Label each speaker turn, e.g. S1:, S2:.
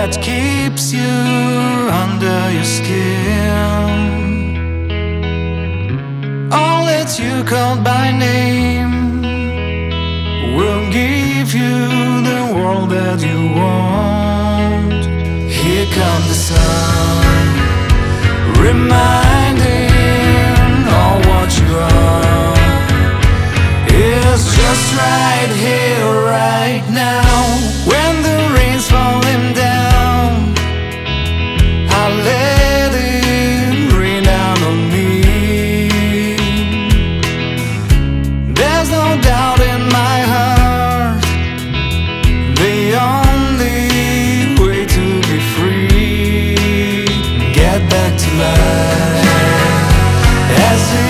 S1: that keeps you under your skin. All that you called by name will give you the world that you want. Here comes the sun, reminding all what you are is just right here, right now. When the rain's falling down, I let it rain down on me. There's no doubt in my heart, the only way to be free, get back to life as it